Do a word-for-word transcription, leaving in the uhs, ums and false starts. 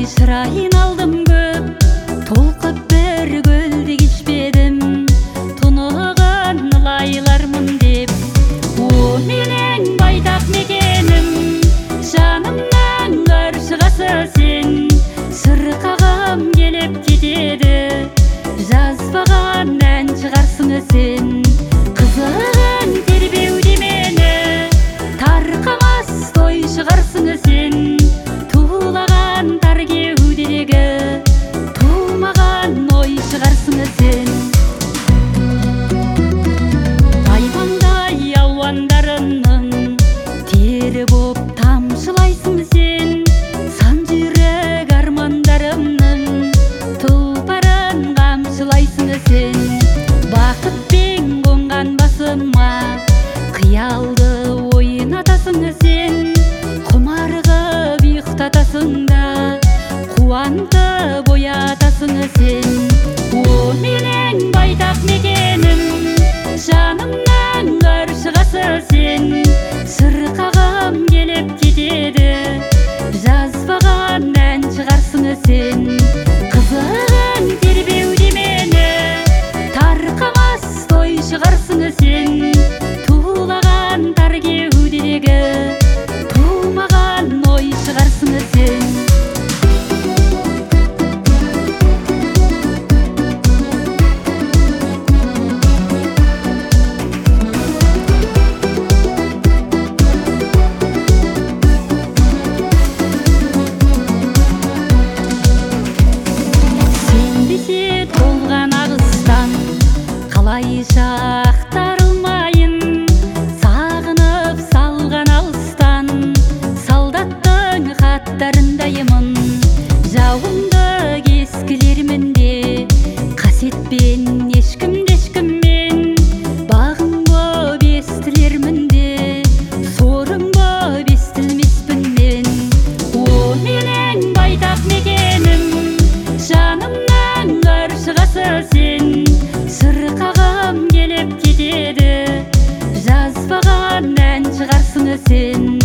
шырайын алдым көп, толқып бір көлді кешпедім, тұнығын лайлармын деп. О менің байтақ мекенім, жанымнан қаршығасы сен, сырқағым келіп кетеді, жазбаған ән шығарсың сен. Қызығын тербеуде мені, тарқамас той шығарсың сен. Тулаған тар кеудедегі, тумаған ой шығарсың сен. Айвандай ауандарының тері боп тамшылайсың сен. Сан жүрек армандарымның тұлпарын қамшылайсың сен. Бақытпен қонған басыма қиялды ойнатасың сен. Құмарғып ұйықтатасың да, қуантып оятасың сен. О менің байтақ мекенім, жанымнан қаршығасы сен, сырқағым келіп кетеді, жазбаған ән шығарсың сен. Қызығын тербеуде мені, тарқамас той шығарсың сен. Тулаған тар кеудедегі, тумаған ой шығарсың сен. Сенбесе толған ағыстан, қалайша ақтарылмайын, сағынып салған алыстан, солдаттың хаттарындаймын. Жауымды кескілермін де, қасиетпен ешкімді ешкіммен, бағым боп естілермін де, сорым боп естілмеспін мен. О менің байтақ мекенім, жанымнан қаршығасы сен, сырқағым келіп кетеді, жазбаған ән шығарсың сен.